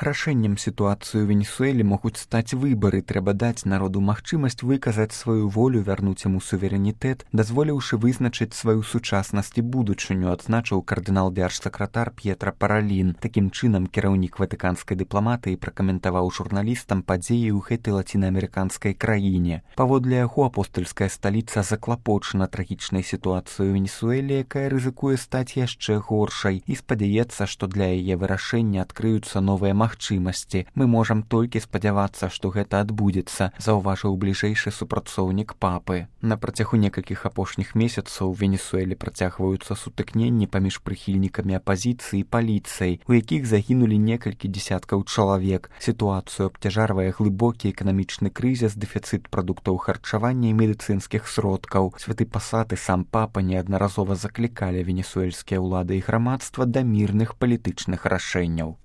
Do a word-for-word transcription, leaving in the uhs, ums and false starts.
Рашэннем сітуацыі ў Венесуэле могуць стаць выбары. Трэба даць народу магчымасць выказаць сваю волю, вярнуць яму суверэнітэт, дазволіўшы вызначыць сваю сучаснасць і будучыню, адзначыў кардынал дзяржсакратар П'етра Паралін. Такім чынам, кіраўнік ватыканскай дыпламатыі пракаментаваў журналістам падзеі ў гэтай лацінаамерыканскай краіне. Паводле яго, апостальская сталіца заклапочана трагічнай сітуацыяй у Венесуэле, якая рызыкуе стаць яшчэ горшай, і спадзяецца, што для яе вырашэння адкрыюцца новыя магчымасці. магчымасці. Мы можам толькі спадзявацца, што гэта адбудзецца, заўважыў бліжэйшы супрацоўнік папы. На працягу некалькіх апошніх месяцаў у Венесуэле працягваюцца сутыкненні паміж прыхільнікамі апазіцыі і паліцыяй, у якіх загінулі некалькі дзесяткаў чалавек. Сітуацыю абцяжарвае глыбокі эканамічны крызіс, дэфіцыт прадуктаў харчавання і медыцынскіх сродкаў. Святы пасад і сам папа неаднаразова заклікалі венесуэльскія ўлады і грамадства да мірных палітычных рашэнняў.